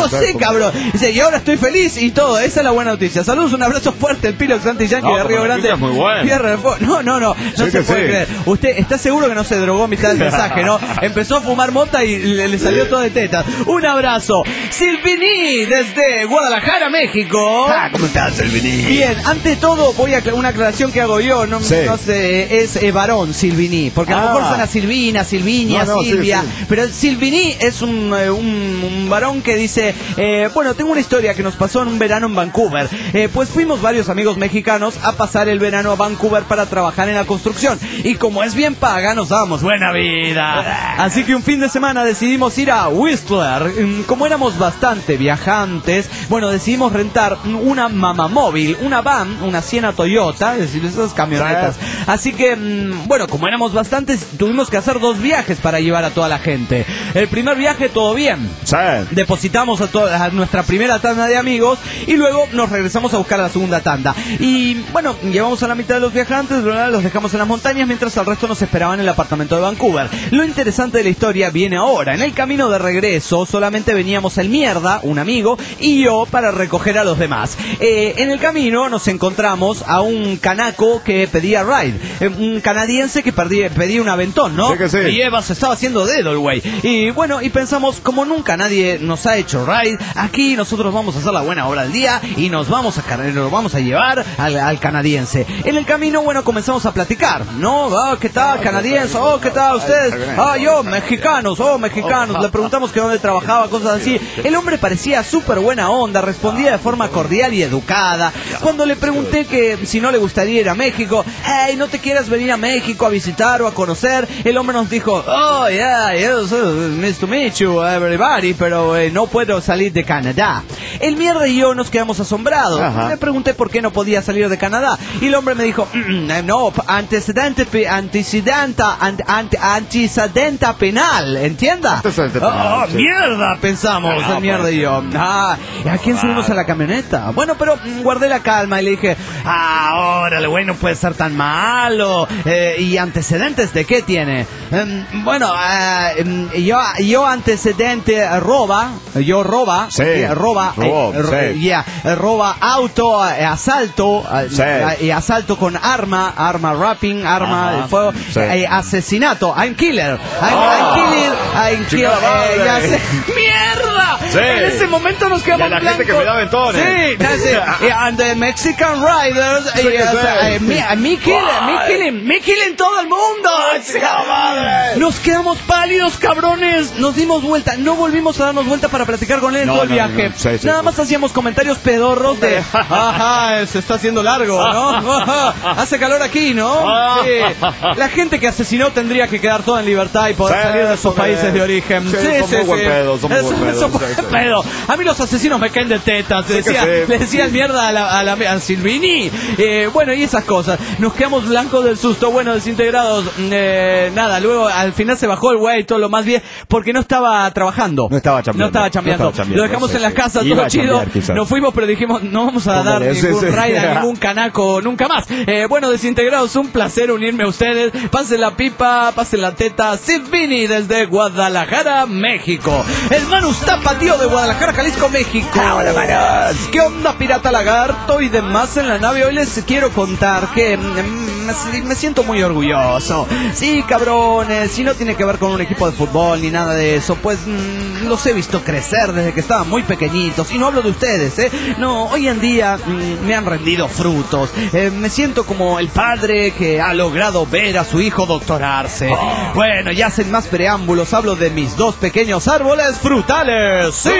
lo sé, cabrón. Dice, y ahora estoy feliz y todo. Esa es la buena noticia. Saludos, un abrazo fuerte, el Pilox Anti-Yankee No, de Río Grande. Es muy bueno. Tierra del Fuego. No, no, no. No Sí se que puede sí. creer. Usted está seguro que no se drogó a mitad del mensaje, ¿no? Empezó a fumar mota y le, le salió todo de tetas. Un abrazo. Silvini, desde Guadalajara, México. Ah, ¿cómo estás, Silvini? Bien, ante todo, voy a acla- una aclaración que hago yo. No, Sí. no sé, es eh, varón, Silvini. Porque a lo Ah. mejor suena Silvina, Silvinia, No, no, sí, Silvia. sí. Pero Silvini es un, eh, un, un varón que dice: eh, bueno, tengo una historia que nos pasó en un verano en Vancouver. Eh, pues fuimos varios amigos mexicanos a pasar el verano a Vancouver para trabajar en la construcción. Y como es bien paga, nos dábamos buena vida. Así que un fin de semana decidimos ir a Whistler. Mm, Como éramos bastante viajantes, bueno, decidimos rentar una mamamóvil, una van, una Siena Toyota, es decir, esas camionetas. Así que, mm, bueno, como éramos bastantes, tuvimos que hacer dos viajes para llevar a toda la gente. El primer viaje, todo bien. Sí. Depositamos a, toda, a nuestra primera tanda de amigos y luego nos regresamos a buscar a la segunda tanda. Y bueno, llevamos a la mitad de los viajantes, ¿verdad? Los dejamos en las montañas mientras el resto nos esperaba en el apartamento de Vancouver. Lo interesante de la historia viene ahora. En el camino de regreso solamente veníamos el mierda, un amigo, y yo para recoger a los demás. Eh, en el camino nos encontramos a un canaco que pedía ride, eh, un canadiense que pedía, pedía un aventón, ¿no? Sí que sí. Y Eva se estaba haciendo dedo el güey. Y bueno, y pensamos, como nunca nadie nos ha hecho ride, aquí nosotros vamos a hacer la buena obra del día y nos vamos a cargar, nos vamos a llevar al, al canadiense. En el camino, bueno, comenzamos a platicar, ¿no? Ah, ¿qué tal, canadiense? Oh, ¿qué tal ustedes? Ah, yo, mexicanos, oh, mexicanos. Le preguntamos que dónde trabajaba, cosas así. El hombre parecía súper buena onda, respondía de forma cordial y educada. Cuando le pregunté que si no le gustaría ir a México, hey, ¿no te quieres venir a México a visitar o a conocer? El hombre nos dijo, oh, yeah, yes, uh, nice to meet you, everybody, pero eh, no puedo salir de Canadá. El mierda y yo nos quedamos asombrados. Ajá. Le pregunté por qué no podía salir de Canadá. Y el hombre me dijo, mm, eh, no, antecedente, pe- antecedente, ant- ant- antecedente penal, ¿entienda? Antecedente Oh, penal, sí. mierda, pensamos, Ah, el mierda pues. y yo. Ah, ¿a quién subimos a la camioneta? Bueno, pero mm, guardé la calma y le dije, ah, órale, güey, no puede ser tan malo. Eh, ¿Y antecedentes de qué tiene? Em, bueno, eh, em, yo, yo antecedente eh, roba, yo roba, Sí, eh, roba, robó, eh, ro- sí. yeah, eh, roba auto, eh, asalto, eh, Sí. eh, y asalto con arma, arma wrapping, arma Ajá, de fuego, sí. eh, asesinato, I'm killer, I'm, Oh. I'm killer, I'm killer, Chica eh, ya madre. sé. ¡Mierda! Sí. En ese momento nos quedamos Y a la blancos. gente que me da aventones. Sí, ya sé. Y and the Mexican Riders, Sí y, que o sea, sí. eh, mi, mi killing, mi killing, mi killing todo el mundo. chica madre! Nos quedamos pálidos, cabrones. Nos dimos vuelta, no volvimos a darnos vuelta para platicar con él No, todo el no, viaje. no, sí, sí, Nada sí. más hacíamos comentarios pedorros de, ajá, se está haciendo largo, ¿no? Ajá, hace calor aquí, ¿no? Sí. La gente que asesinó tendría que quedar toda en libertad y poder Sí, salir de sus somos- países de origen. sí, somos muy buen pedo, somos Es- buen pedo, somos sí, sí. buen pedo. A mí los asesinos me caen de tetas. Le Sí que decía, sí. le decía el mierda a, la, a, la, a Silvini. Eh, bueno, y esas cosas. Nos quedamos blancos del susto. Bueno, desintegrados. Eh, nada, luego al final se bajó el güey, todo lo más bien, porque no estaba trabajando. No estaba chambeando. No estaba chambeando. No estaba chambeando, Lo dejamos sí, en las sí. casas, Iba todo a chido. chambear, quizás. Nos fuimos, pero dijimos, no vamos a dar Póngale, sí, ningún sí. raid a ningún canaco nunca más. Eh, bueno, desintegrados, un placer unirme a ustedes. Pasen la pipa, pasen la teta. Silvini desde Guadalajara, México. El Manus Tapatío de Guadalajara, Jalisco, México. Hola, Manus. ¿Qué onda, pirata lagarto y demás en la nave? Hoy les quiero contar que mm, me, me siento muy orgulloso. Sí, cabrones, si no tiene que ver con un equipo de fútbol ni nada de eso, pues mm, los he visto crecer desde que estaban muy pequeñitos. Y no hablo de ustedes, ¿eh? No, hoy en día mm, me han rendido frutos. Eh, me siento como el padre que ha logrado ver a su hijo doctorarse. Bueno, ya sin más preámbulos, hablo de mis dos pequeños árboles frutales. ¡Sí!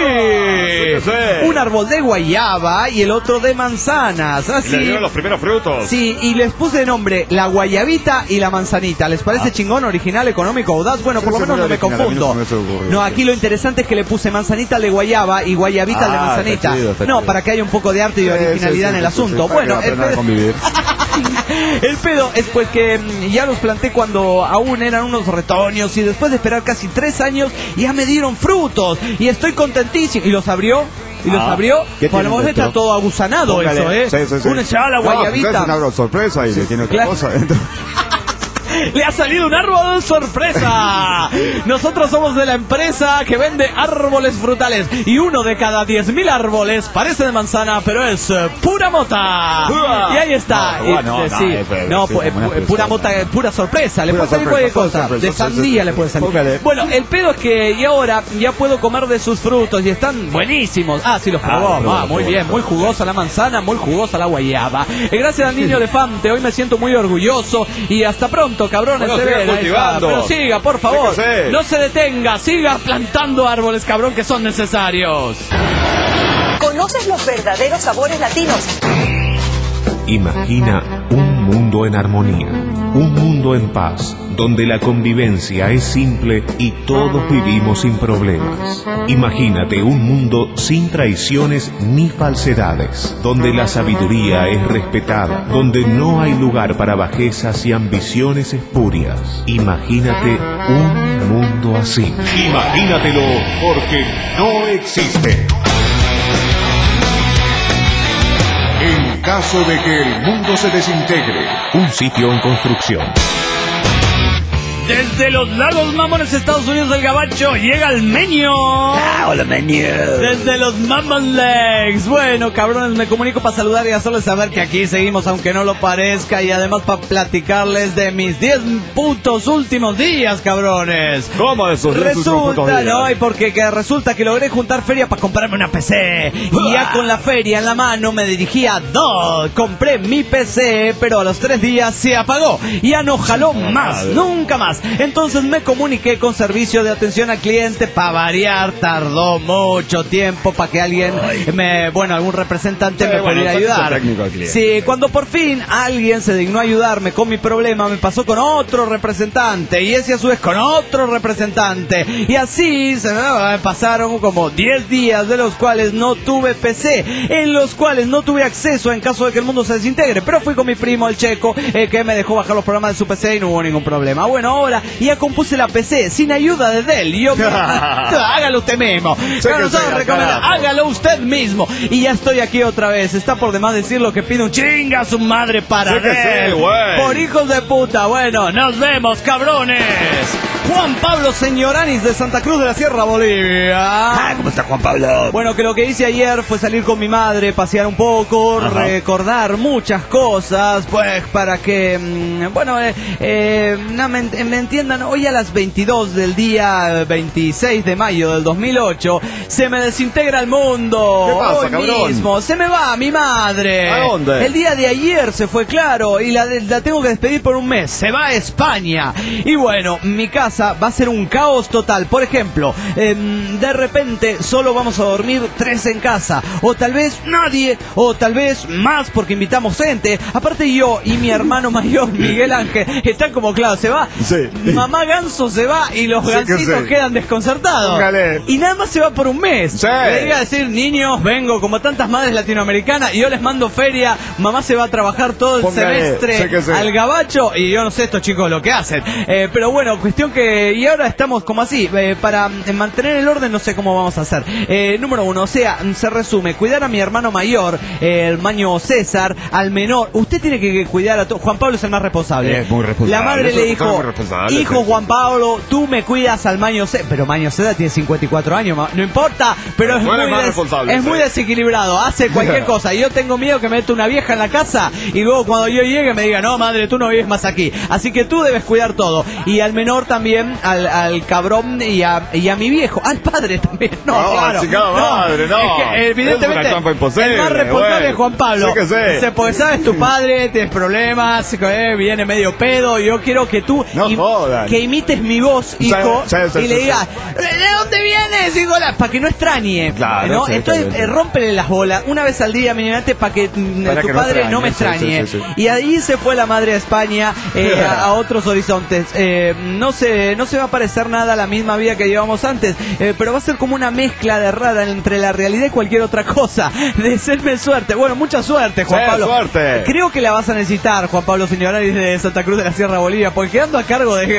sí. Un árbol de guayaba y el otro de manzanas. Le Así. dieron los primeros frutos. Sí, y les puse de nombre la guayabita y la manzanita. ¿Les parece chingón, original, económico, audaz? Bueno, por lo Sí, menos no muy me original, a mí no confundo. se me hubiese ocurrido. No, aquí lo interesante es que le puse manzanita de guayaba y guayabita Ah, de manzanita. está chido, está No, chido. para que haya un poco de arte y Sí, originalidad sí, en el sí, sí, asunto. sí, Bueno, para que el, aprendan a pe- convivir. el pedo es pues que mm, ya los planté cuando aún eran unos retoños y después de esperar casi tres años ya me dieron frutos y estoy contentísimo. Y los abrió. Y los Ah, abrió, ¿qué por lo tienen mejor está dentro? todo agusanado. Póngale. Eso, ¿eh? Sí, sí, sí. Uno se va a la No, guayabita. quizás es una sorpresa y le tiene otra Claro. cosa dentro. Le ha salido un árbol sorpresa. Nosotros somos de la empresa que vende árboles frutales y uno de cada diez mil árboles parece de manzana, pero es uh, pura mota. Y ahí está. No, Y, no, eh, no, sí. es- es- no, sí, pu- una pu- sorpresa. pura mota, eh, pura sorpresa. Le Pura puede salir sorpresa, cualquier pura cosa. sorpresa, De sí, sí, sandía sí. le puede salir. Póngale. Bueno, el pedo es que y ahora ya puedo comer de sus frutos y están buenísimos. Ah, sí, los Ah, probó. lo probó, Ah, lo muy probó, bien, lo muy probó. jugosa la manzana, muy jugosa la guayaba. Eh, gracias al niño elefante, hoy me siento muy orgulloso y hasta pronto, cabrones. Bueno, se siga ven, ahí está. cultivando. Pero siga, por favor. Fíjese. No se detenga, siga plantando árboles, cabrón, que son necesarios. ¿Conoces los verdaderos sabores latinos? Imagina un mundo en armonía, un mundo en paz, donde la convivencia es simple y todos vivimos sin problemas. Imagínate un mundo sin traiciones ni falsedades, donde la sabiduría es respetada, donde no hay lugar para bajezas y ambiciones espurias. Imagínate un mundo así. Imagínatelo, porque no existe. En caso de que el mundo se desintegre, un sitio en construcción. Desde los lagos mamones Estados Unidos del Gabacho llega el Meño. Ah, hola, menú. Desde los Mammon Legs. Bueno, cabrones, me comunico para saludar y hacerles saber que aquí seguimos, aunque no lo parezca, y además para platicarles de mis diez putos últimos días, cabrones. ¿Cómo de sus diez últimos putos Resulta, días? no, y porque que resulta que logré juntar feria para comprarme una P C. Y ya con la feria en la mano me dirigí a dos. Compré mi P C, pero a los tres días se apagó. Ya no jaló más, nunca más. Entonces me comuniqué con servicio de atención al cliente. Para variar, tardó mucho tiempo para que alguien, me, bueno, algún representante Sí, me bueno, pudiera el servicio ayudar. técnico al cliente. Sí, cuando por fin alguien se dignó a ayudarme con mi problema, me pasó con otro representante y ese a su vez con otro representante. Y así se me pasaron como diez días, de los cuales no tuve P C, en los cuales no tuve acceso en caso de que el mundo se desintegre. Pero fui con mi primo, el Checo, eh, que me dejó bajar los programas de su P C y no hubo ningún problema. Bueno, ahora ya compuse la P C sin ayuda de Dell. Y yo, hágalo usted mismo. Sé Pero que nosotros sea, recomendamos, carajo. hágalo usted mismo. Y ya estoy aquí otra vez. Está por demás decir lo que pide un chinga a su madre para Sé que Dell. sí, güey. Por hijos de puta. Bueno, nos vemos, cabrones. Juan Pablo Señoranis de Santa Cruz de la Sierra, Bolivia. Ah, ¿cómo está Juan Pablo? Bueno, que lo que hice ayer fue salir con mi madre, pasear un poco, Ajá. recordar muchas cosas, pues para que, mm, bueno, eh, eh, no me, ent- me entiendan, hoy a las veintidós del día veintiséis de mayo del dos mil ocho, se me desintegra el mundo. ¿Qué pasa, hoy cabrón? mismo, se me va mi madre. ¿A dónde? El día de ayer se fue, claro, y la, de- la tengo que despedir por un mes. Se va a España. Y bueno, mi casa va a ser un caos total. Por ejemplo, em, de repente solo vamos a dormir tres en casa. O tal vez nadie. O tal vez más porque invitamos gente. Aparte yo y mi hermano mayor, Miguel Ángel, están como, claro, se va. Sí. Mamá Ganso se va y los Sí que gansitos sí. quedan desconcertados. Póngale. Y nada más se va por un mes. Sí. Le iba a decir, niños, vengo como tantas madres latinoamericanas y yo les mando feria. Mamá se va a trabajar todo el Póngale. semestre Sí que sí. al gabacho y yo no sé estos chicos lo que hacen. Eh, pero bueno, cuestión que... Y ahora estamos como así. eh, para eh, mantener el orden no sé cómo vamos a hacer. Eh, número uno, o sea, se resume. Cuidar a mi hermano mayor, eh, el maño César, al menor. Usted tiene que cuidar a todos. Juan Pablo es el más responsable. Es muy responsable, La madre es le una dijo, persona muy responsable, hijo sí. Juan Pablo, tú me cuidas al maño César. Pero maño César tiene cincuenta y cuatro años. ma- No importa, pero es, Tú eres muy, más des- responsable, es sí. muy desequilibrado. Hace cualquier cosa. Y yo tengo miedo que me meta una vieja en la casa y luego cuando yo llegue me diga, no, madre, tú no vives más aquí. Así que tú debes cuidar todo. Y al menor también, al, al cabrón y a, y a mi viejo. Al padre también. No, No, claro. chingada madre, no. Es que, evidentemente, Es una trampa imposible, el más responsable güey. es Juan Pablo. Sí que sí. Dice, porque sabes, tu padre tienes problemas, eh, viene medio pedo. Y yo quiero que tú No jodan. que imites mi voz, Sí, hijo, sí, sí, y sí, le sí. digas, ¿de dónde vienes, hijo? Para que no extrañe. Claro, ¿no? sí, Entonces, sí, sí. eh, rómpele las bolas una vez al día, mínimamente, para que mm, Para tu que no padre extrañe, no me sí, extrañe. sí, sí, sí. Y ahí se fue la madre a España, eh, a, a otros horizontes. Eh, no se, no se va a parecer nada a la misma vida que llevamos antes, eh, pero va a ser como una mezcla de rara entre la realidad y cualquier otra cosa. Desearme suerte. Bueno, mucha suerte, Juan Sí, Pablo. suerte. Creo que la vas a necesitar, Juan Pablo Señoranis de Santa Cruz de la Sierra, Bolivia, porque quedando a cargo de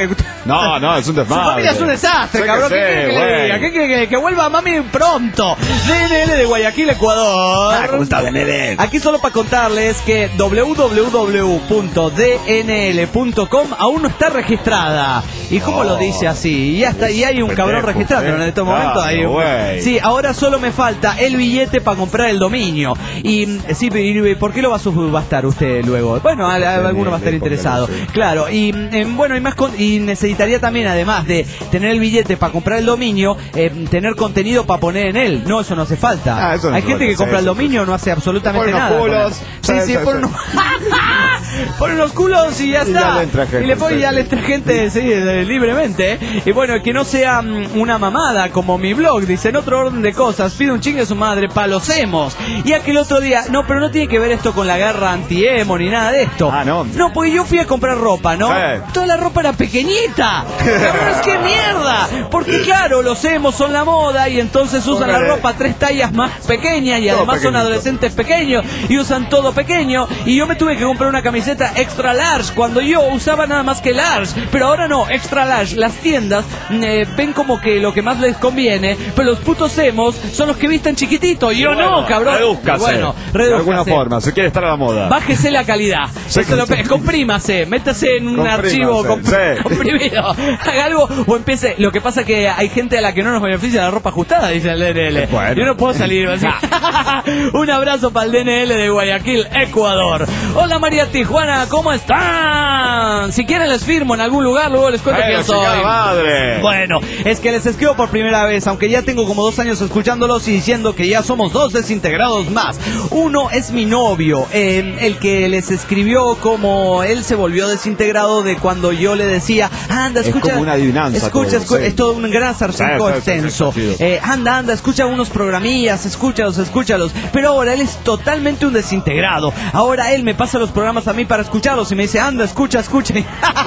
No, no, es un desmadre. Su familia es un desastre, Sí, cabrón. que ¿Qué sí, quiere que le güey. diga? ¿Qué quiere que, que vuelva mami pronto? D N L de Guayaquil, Ecuador. Ah, ¿cómo está D N L? Aquí solo para contarles que w w w punto d n l punto com aún no está registrada. ¿Y cómo Oh. lo dice así? Y ya está, y hay un Pendejo, cabrón registrado, ¿eh? pero en este Claro, momento hay un... güey. Sí, ahora solo me falta el billete para comprar el dominio. Y mm, sí, y ¿por qué lo va a subastar usted luego? Bueno, a- a- alguno va a estar interesado. Claro, y mm, bueno, y más con- y necesitaría también, además de tener el billete para comprar el dominio, eh, tener contenido para poner en él. No, eso no hace falta. Ah, eso no hay hace gente falta, que compra sí, el sí, dominio, no hace absolutamente Pone unos nada. con culos, él. Sí, sí, sí, sí, pone sí. unos... pone unos culos y ya Y está. ya le entra gente, y le pone sí, ya sí. le entra gente, sí, eh, libremente. ¿eh? Y bueno, que no sea mm, una mamada como mi blog. Dice, en otro orden de cosas, pide un chingue a su madre, palosemos. Y aquel otro día, no, pero no tiene que ver esto con la guerra anti-emo ni nada de esto. Ah, no. No, porque yo fui a comprar ropa, ¿no? Sí. Toda la ropa era pequeñita. Cabrones, qué mierda. Porque claro, los emos son la moda y entonces usan la Póngale. ropa tres tallas más pequeñas y Todo además son pequeñito. adolescentes pequeños y usan todo pequeño. Y yo me tuve que comprar una camiseta extra large cuando yo usaba nada más que large. Pero ahora no, extra large. Las tiendas eh, ven como que lo que más les conviene, pero los putos emos son los que visten chiquitito. Y yo no, cabrón. Redúzcase. Bueno, De redúzcase. alguna forma, si quiere estar a la moda. Bájese la calidad. Sí, Eso lo sí. pe- comprímase, métase en un Comprímase, archivo comp- sí. comprimido. Haga algo o empiece. Lo que pasa es que hay gente a la que no nos beneficia la ropa ajustada, dice el D N L. Bueno. Yo no puedo salir así. Un abrazo para el D N L de Guayaquil, Ecuador. Hola María Tijuana, ¿cómo están? Si quieren les firmo en algún lugar, luego les cuento ¡Eh, quién soy. chingada madre! Bueno, es que les escribo por primera vez, aunque ya tengo como dos años escuchándolos y diciendo que ya somos dos desintegrados más. Uno es mi novio, eh, el que les escribió como él se volvió desintegrado de cuando yo le decía, anda, Es escucha. como una adivinanza Escucha, todo, escu- sí. es todo un gran sarcasmo Sí, sí, sí, extenso. sí, sí, sí. Eh, anda, anda, escucha unos programillas, escúchalos, escúchalos. Pero ahora él es totalmente un desintegrado. Ahora él me pasa los programas a mí para escucharlos y me dice, anda, escucha, escucha.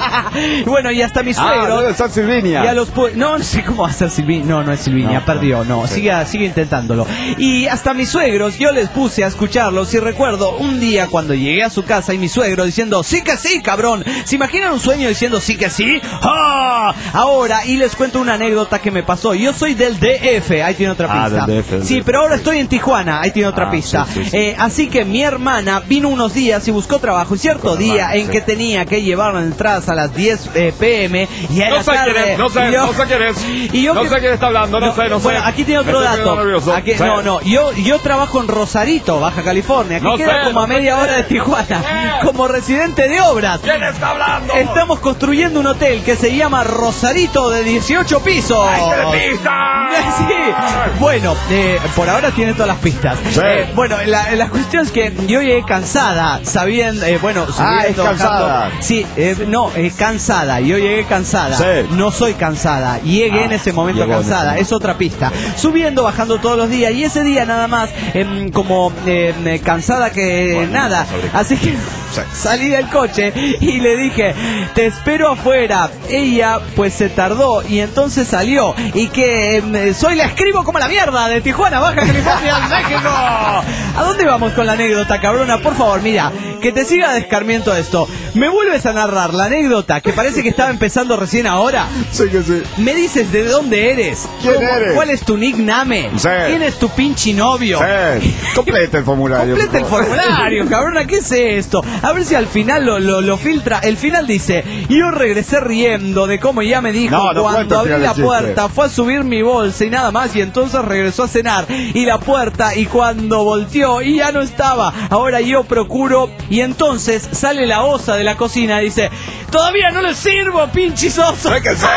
Y bueno, y hasta mi Ah, suegro. no, San Silvinia. Y a los pu- no, no sé cómo va a ser Silvinia. No, no es Silvinia, No, perdió, no. sí. Sigue, sigue intentándolo. Y hasta mis suegros, yo les puse a escucharlos y recuerdo un día cuando llegué a su casa y mi suegro diciendo, sí que sí, cabrón. ¿Se imaginan un sueño diciendo sí que sí? ¡Ah! Ahora, y les cuento una anécdota que me pasó. Yo soy del D F, ahí tiene otra Ah, pista. del D F, del sí, D F. pero ahora estoy en Tijuana, ahí tiene otra Ah, pista. sí, sí, sí. Eh, así que mi hermana vino unos días y buscó trabajo. Y cierto Con día hermana, en sí. que tenía que llevar entradas a las diez eh, pm y a No la sé tarde. quién es, no sé, y yo- no sé quién es. y yo No que- sé quién está hablando, no sé, no sé. Bueno, aquí tiene otro Me estoy dato. poniendo nervioso. Aquí- Sí. no, no, yo, yo trabajo en Rosarito, Baja California. Aquí No queda sé, como no a sé media quién hora de es. Tijuana. ¿Qué? Como residente de obras. ¿Quién está hablando? Estamos construyendo un hotel que se llama Rosarito de dieciocho pisos. ¡Ay, qué pista! Sí. Bueno, eh, por ahora tiene todas las pistas. Sí. Eh, bueno, la, la cuestión es que yo llegué cansada, sabiendo, eh, bueno, Ah, subiendo, es cansada. bajando. Sí, eh, no, es cansada. Yo llegué cansada. Sí. No soy cansada. Llegué Ah, en ese momento llegó en ese cansada. momento. Es otra pista. Subiendo, bajando todos los días. Y ese día nada más, em, como em, eh, cansada que Bueno, nada. vamos a abrir. Así que Sí. salí del coche y le dije, te espero afuera. Ella pues se tardó y entonces salió. Y que em, soy la escribo como la mierda de Tijuana, Baja California, México. ¿A dónde vamos con la anécdota, cabrona? Por favor, mira, que te siga de escarmiento esto. ¿Me vuelves a narrar la anécdota que parece que estaba empezando recién ahora? Sí que sí. ¿Me dices de dónde eres? ¿Quién ¿Cómo- eres? ¿Cuál es tu nickname? Sí. ¿Quién es tu pinche novio? Sí. Complete el formulario. Completa el por favor. formulario, cabrona, ¿qué es esto? A ver si al final lo, lo, lo filtra. El final dice, yo regresé riendo de cómo ella me dijo No, no cuenta cuando el abrí final la del chiste. puerta, fue a subir mi bolsa y nada más, y entonces regresó a cenar y la puerta y cuando volteó y ya no estaba. Ahora yo procuro y entonces sale la osa de la cocina y dice, todavía no le sirvo, pinches osos. Sí que sí.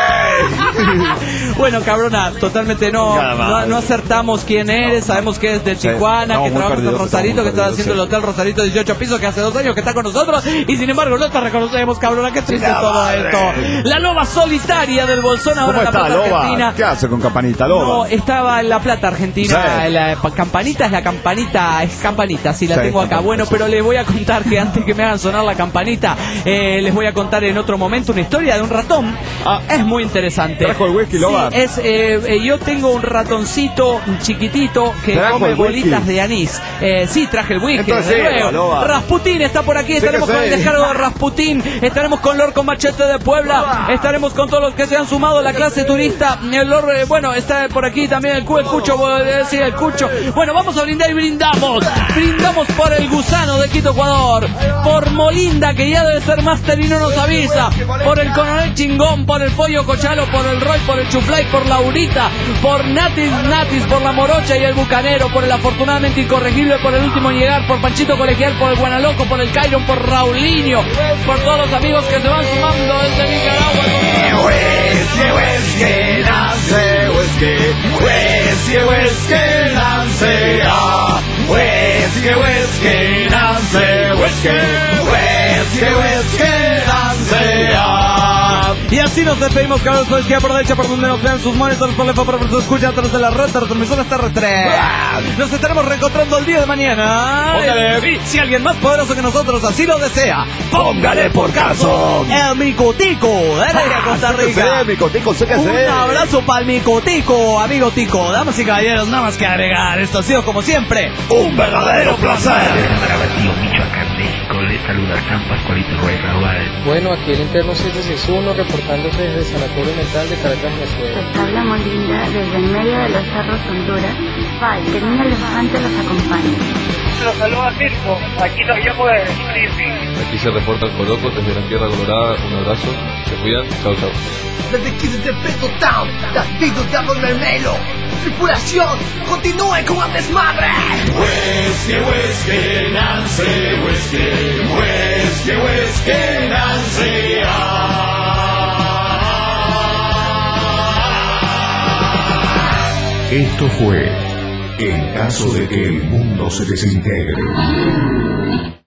Bueno, cabrona, totalmente no, Nada más. no, no acertamos quién eres, sabemos que es de Sí, Tijuana, estamos que muy trabaja en perdidos, Rosarito, que está estamos muy haciendo el perdidos, Hotel Rosarito dieciocho pisos, que hace dos años que está con nosotros, y sin embargo no te reconocemos, cabrona, qué triste La todo madre. esto. La loba solitaria del Bolsón ahora ¿Cómo en La está, Plata, Loba? Argentina. ¿Qué hace con Campanita, No, Loba? estaba en La Plata, Argentina. Sí. La pa- campanita es la campanita, es campanita, sí la Sí, tengo acá. campanita, Bueno, sí. pero les voy a contar que antes que me hagan sonar la campanita, historia. Eh, les voy a contar en otro momento una historia de un ratón. Ah, es muy interesante. ¿Trajo el whisky, sí, Loba? es, eh, eh, yo tengo un ratoncito chiquitito que ¿Trajo come el whisky? bolitas de anís. Eh, sí, traje el whisky. Entonces, desde luego. Loba. Rasputín está por aquí. Estaremos que con sí. el descargo de Rasputín. Estaremos con Lord con Machete de Puebla. Estaremos con todos los que se han sumado a la clase turista. El Lord, eh, bueno, está por aquí también el, cu, el Cucho. Eh, sí, el Cucho. Bueno, vamos a brindar y brindamos. Brindamos por el Gusano de Quito, Ecuador. Por Molinda, que ya debe ser máster y no nos avisa. Por el Coronel Chingón. Por el Pollo Cochalo. Por el Roy. Por el Chuflay. Por Laurita. Por Natis Natis. Por la Morocha y el Bucanero. Por el afortunadamente incorregible. Por el último en llegar. Por Panchito Colegial. Por el Guanaloco. Por el Cairon. Por Raulinho. Por todos los amigos que se van sumando desde Nicaragua. Whisky, whisky, nace, whisky, whisky, whisky, nace, ah. Whisky, whisky, nace, whisky, whisky, whisky, nace, ah. Y así nos despedimos, cabros, pues que aprovecha por donde nos vean sus monitores, por la por su escucha a través de la red de retransmisiones T R tres. Nos estaremos reencontrando el día de mañana. Póngale. Y si alguien más poderoso que nosotros así lo desea, Póngale por caso. el Micotico de la Costa Rica. Sí, Micotico, sé que Un sé. abrazo para el Micotico, amigo Tico. Damas y caballeros, nada más que agregar. Esto ha sido como siempre Un verdadero placer. Para Batío, Michoacán, México, les saluda San Pascualito Ruiz Raúl. Bueno, aquí el interno seis seis uno reportándose desde el Sanatorio Mental de Caracas, Venezuela. Les habla Molinda desde el medio de los cerros Honduras. Bye, que el niño elefante los acompañe. Los saluda Circo, aquí nos llamo de Frisbee. Aquí se reporta el Coloco desde la Tierra Colorada. Un abrazo, se cuidan, chao chao. Desde aquí desde Peto Town, David Diablo Mermelo. Tripulación, continúe con el desmadre. Whisky, whisky, Nancy, whisky, whisky, whisky, Nancy, ah. Esto fue En caso de que el mundo se desintegre.